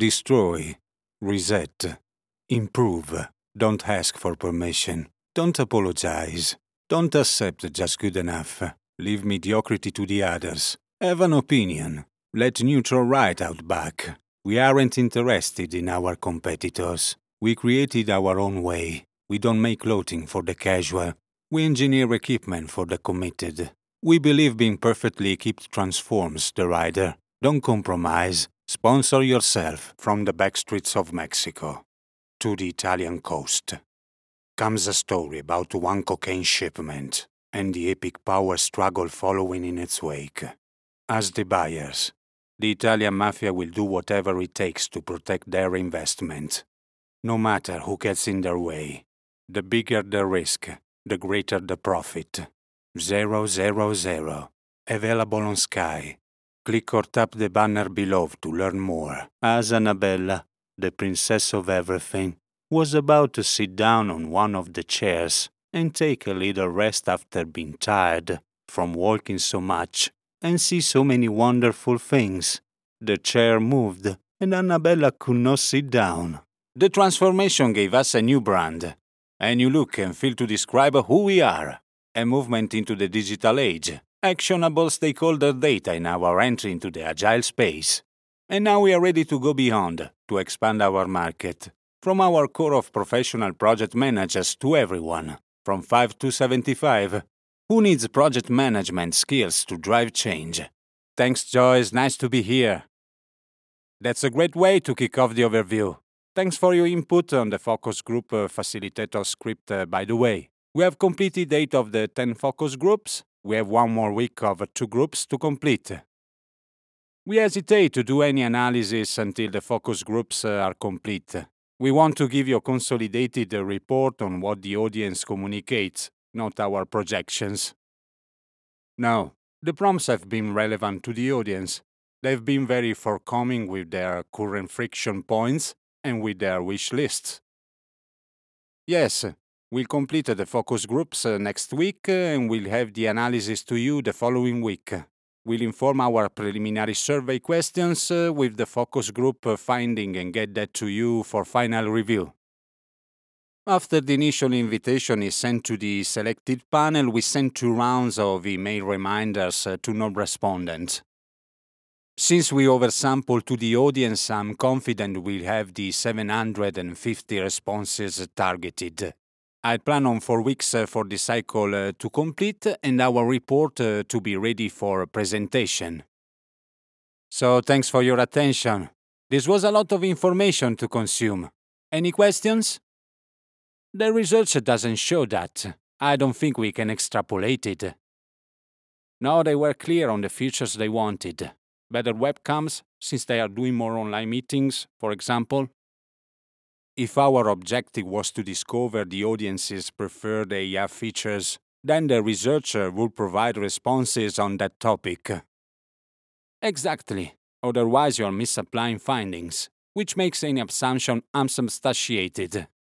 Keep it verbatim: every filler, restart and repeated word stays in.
Destroy. Reset. Improve. Don't ask for permission. Don't apologize. Don't accept just good enough. Leave mediocrity to the others. Have an opinion. Let neutral right out back. We aren't interested in our competitors. We created our own way. We don't make clothing for the casual. We engineer equipment for the committed. We believe being perfectly equipped transforms the rider. Don't compromise. Sponsor yourself from the backstreets of Mexico to the Italian coast. Comes a story about one cocaine shipment and the epic power struggle following in its wake. As the buyers, the Italian mafia will do whatever it takes to protect their investment, no matter who gets in their way. The bigger the risk, the greater the profit. Zero zero zero. Available on Sky. Click or tap the banner below to learn more. As Annabella, the princess of everything, was about to sit down on one of the chairs and take a little rest after being tired from walking so much and see so many wonderful things, the chair moved and Annabella could not sit down. The transformation gave us a new brand, a new look and feel to describe who we are, a movement into the digital age, actionable stakeholder data in our entry into the agile space. And now we are ready to go beyond, to expand our market. From our core of professional project managers to everyone, from five to seventy-five, who needs project management skills to drive change. Thanks, Joyce. Nice to be here. That's a great way to kick off the overview. Thanks for your input on the focus group uh, facilitator script, uh, by the way. We have completed eight of the ten focus groups. We have one more week of two groups to complete. We hesitate to do any analysis until the focus groups uh, are complete. We want to give you a consolidated uh, report on what the audience communicates, not our projections. Now, the prompts have been relevant to the audience. They've been very forthcoming with their current friction points and with their wish lists. Yes, we'll complete the focus groups uh, next week uh, and we'll have the analysis to you the following week. We'll inform our preliminary survey questions uh, with the focus group uh, finding and get that to you for final review. After the initial invitation is sent to the selected panel, we send two rounds of email reminders uh, to non-respondents. Since we oversample to the audience, I'm confident we'll have the seven hundred fifty responses targeted. I plan on four weeks uh, for the cycle uh, to complete and our report uh, to be ready for presentation. So thanks for your attention. This was a lot of information to consume. Any questions? The research doesn't show that. I don't think we can extrapolate it. No, they were clear on the features they wanted. Better webcams, since they are doing more online meetings, for example. If our objective was to discover the audience's preferred A I features, then the researcher would provide responses on that topic. Exactly. Otherwise you're misapplying findings, which makes any assumption unsubstantiated.